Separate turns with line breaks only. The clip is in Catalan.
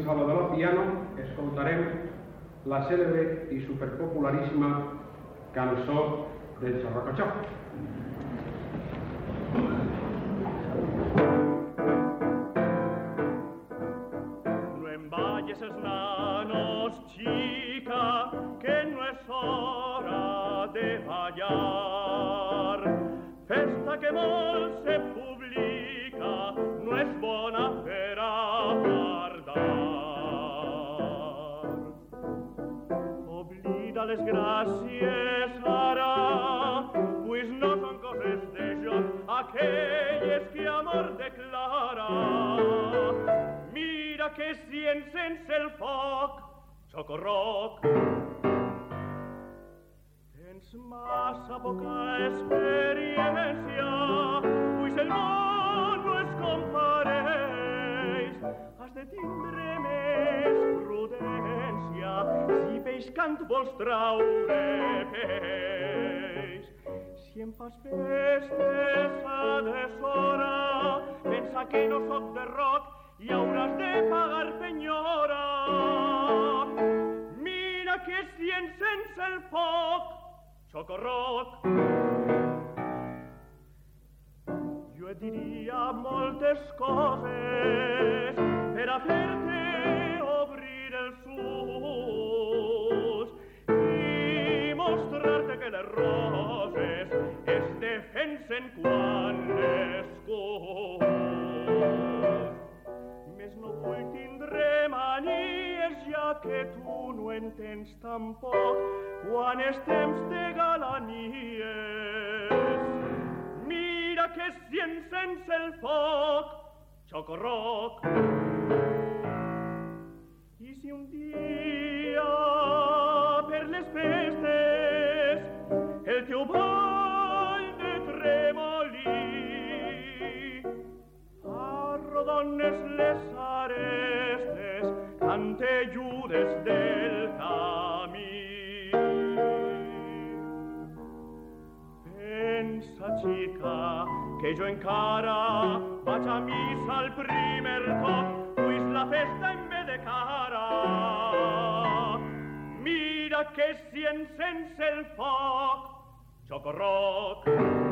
Salvador al piano escoltarem la cèlebre i superpopularíssima cançó del Xarracotxó.
No envalles els nanos, chica, que no es hora de ballar. Festa que molt se publica, no és bona per a guardar. Oblida les gràcies ara, pues no són coses de joc, aquelles que amor declara. Mira que si encens el foc, xocorroc. Tens massa poca experiència, pues el món no es compareix. Has de tindre més prudència, si pescant vols traure peix. Si em fas festes a deshora, pensa que no soc de roc i hauràs de pagar penyora. Mira que si encens el foc, xocorroc. Jo et diria moltes coses per a fer-te obrir els ulls i mostrar-te que les roses es defensen quan l'escull. Més no vull tindre manies, ja que tu no entens tampoc quan és temps de galanies. Mira que si encens el foc, xocorroc. I si un dia per les festes el teu ball de tremolí arrodones les arestes, cantelludes del camí. Pensa, xica, que jo encara vaig a missa al primer cop, pues la festa em ve de cara. Mira que si encens el foc, xocorroc.